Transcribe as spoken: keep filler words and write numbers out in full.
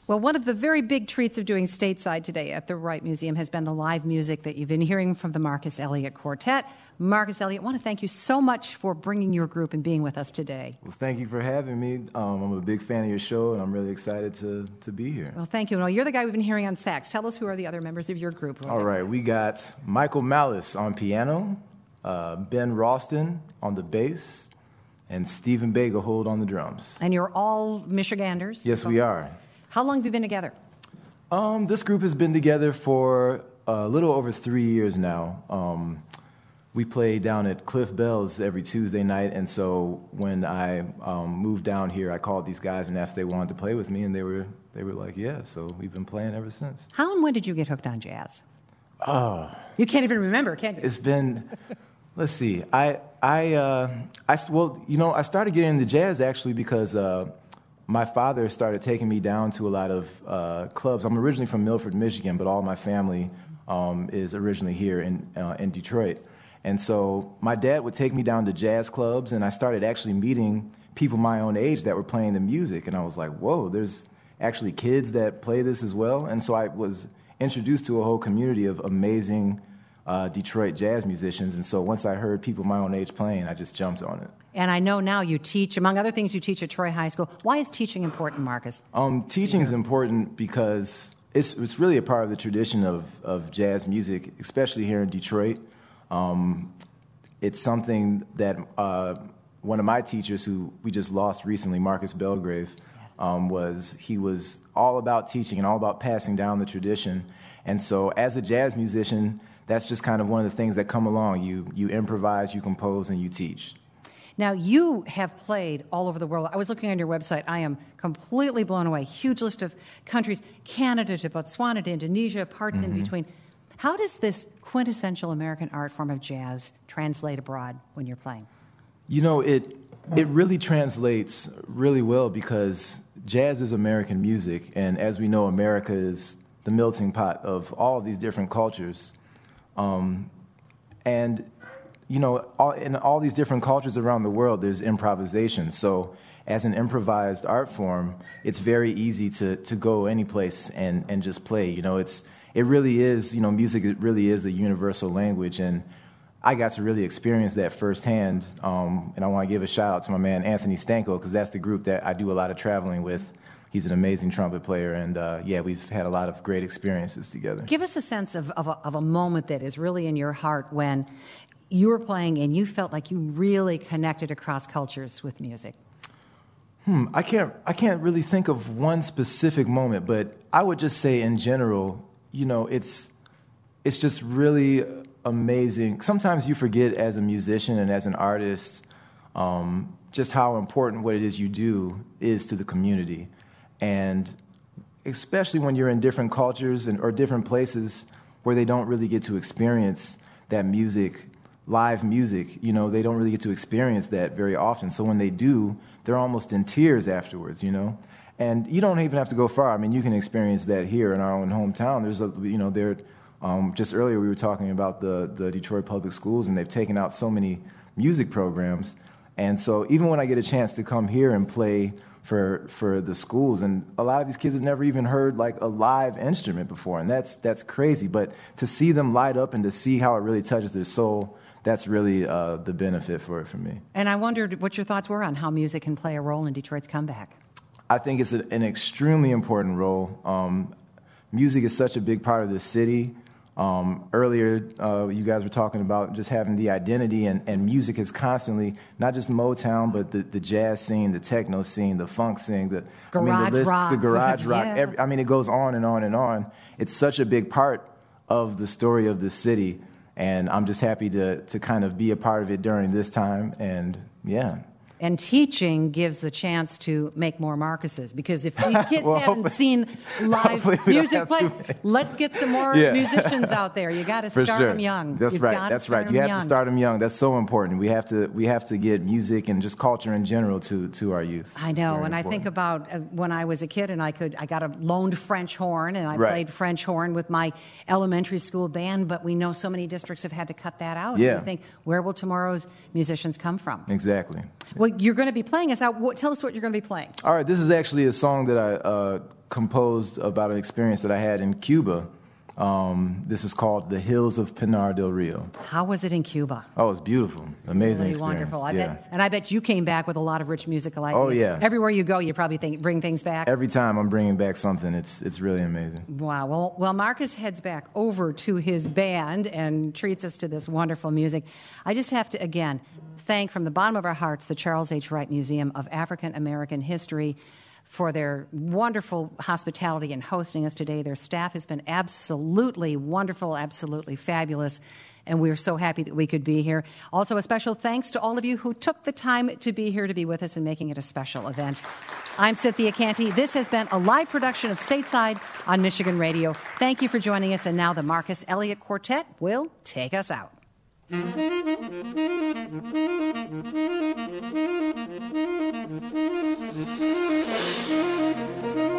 Well, one of the very big treats of doing stateside today at the Wright Museum has been the live music that you've been hearing from the Marcus Elliott Quartet. Marcus Elliott, I want to thank you so much for bringing your group and being with us today. Well, thank you for having me. Um, I'm a big fan of your show, and I'm really excited to, to be here. Well, thank you. Well, you're the guy we've been hearing on sax. Tell us who are the other members of your group. All right, we got Michael Malice on piano, uh, Ben Ralston on the bass, and Stephen Bagelhold on the drums. And you're all Michiganders? Yes, we are. How long have you been together? Um, this group has been together for a little over three years now. Um, we play down at Cliff Bell's every Tuesday night, and so when I um, moved down here, I called these guys and asked if they wanted to play with me, and they were they were like, yeah, so we've been playing ever since. How and when did you get hooked on jazz? Oh. You can't even remember, can you? It's been, let's see, I, I, uh, I, well, you know, I started getting into jazz actually because uh, my father started taking me down to a lot of uh, clubs. I'm originally from Milford, Michigan, but all my family um, is originally here in uh, in Detroit. And so my dad would take me down to jazz clubs, and I started actually meeting people my own age that were playing the music. And I was like, whoa, there's actually kids that play this as well. And so I was introduced to a whole community of amazing uh, Detroit jazz musicians. And so once I heard people my own age playing, I just jumped on it. And I know now you teach, among other things, you teach at Troy High School. Why is teaching important, Marcus? Um, teaching is important because it's, it's really a part of the tradition of, of jazz music, especially here in Detroit. Um, it's something that uh, one of my teachers, who we just lost recently, Marcus Belgrave, um, was he was all about teaching and all about passing down the tradition. And so as a jazz musician, that's just kind of one of the things that come along. You, you improvise, you compose, and you teach. Now, you have played all over the world. I was looking on your website. I am completely blown away. Huge list of countries, Canada to Botswana to Indonesia, parts mm-hmm. in between. How does this quintessential American art form of jazz translate abroad when you're playing? You know, it it really translates really well because jazz is American music, and as we know, America is the melting pot of all of these different cultures. Um, and, you know, all, in all these different cultures around the world, there's improvisation. So as an improvised art form, it's very easy to, to go any place and, and just play. You know, it's it really is, you know, music it really is a universal language, and I got to really experience that firsthand. Um, and I want to give a shout out to my man Anthony Stanko, because that's the group that I do a lot of traveling with. He's an amazing trumpet player, and uh, yeah, we've had a lot of great experiences together. Give us a sense of, of, a, of a moment that is really in your heart when you were playing and you felt like you really connected across cultures with music. Hmm, I can't, I can't really think of one specific moment, but I would just say in general, you know, it's, it's just really amazing. Sometimes you forget as a musician and as an artist um, just how important what it is you do is to the community. And especially when you're in different cultures and or different places where they don't really get to experience that music, live music, you know, they don't really get to experience that very often. So when they do, they're almost in tears afterwards, you know. And you don't even have to go far. I mean, you can experience that here in our own hometown. There's a, you know, there. Um, just earlier we were talking about the the Detroit Public Schools, and they've taken out so many music programs. And so even when I get a chance to come here and play for for the schools, and a lot of these kids have never even heard like a live instrument before, and that's that's crazy. But to see them light up and to see how it really touches their soul, that's really uh, the benefit for it for me. And I wondered what your thoughts were on how music can play a role in Detroit's comeback. I think it's a, an extremely important role. Um, music is such a big part of this city. Um, earlier, uh, you guys were talking about just having the identity, and, and music is constantly, not just Motown, but the, the jazz scene, the techno scene, the funk scene, the garage I mean, the list, rock. The garage rock. Yeah. Every, I mean, it goes on and on and on. It's such a big part of the story of the city, and I'm just happy to to kind of be a part of it during this time, and yeah. And teaching gives the chance to make more Marcuses, because if these kids well, haven't seen live music play, let's get some more yeah. musicians out there. You got to start sure. them young. That's You've right. That's right. You have young. to start them young. That's so important. We have to we have to get music and just culture in general to to our youth. I know, and important. I think about uh, when I was a kid, and I could I got a loaned French horn, and I right. played French horn with my elementary school band. But we know so many districts have had to cut that out. Yeah. And I think, where will tomorrow's musicians come from? Exactly. Well, you're going to be playing us out. What, tell us what you're going to be playing. All right, this is actually a song that I uh, composed about an experience that I had in Cuba. Um, this is called The Hills of Pinar del Rio. How was it in Cuba? Oh, it's beautiful. Amazing Really experience. wonderful. I yeah. bet, and I bet you came back with a lot of rich musical ideas. Oh, yeah. Everywhere you go, you probably think, bring things back. Every time I'm bringing back something, it's it's really amazing. Wow. Well, well, Marcus heads back over to his band and treats us to this wonderful music. I just have to, again, thank from the bottom of our hearts the Charles H. Wright Museum of African American History for their wonderful hospitality and hosting us today. Their staff has been absolutely wonderful, absolutely fabulous, and we're so happy that we could be here. Also, a special thanks to all of you who took the time to be here to be with us and making it a special event. I'm Cynthia Canty. This has been a live production of Stateside on Michigan Radio. Thank you for joining us, and now the Marcus Elliott Quartet will take us out. Thank you.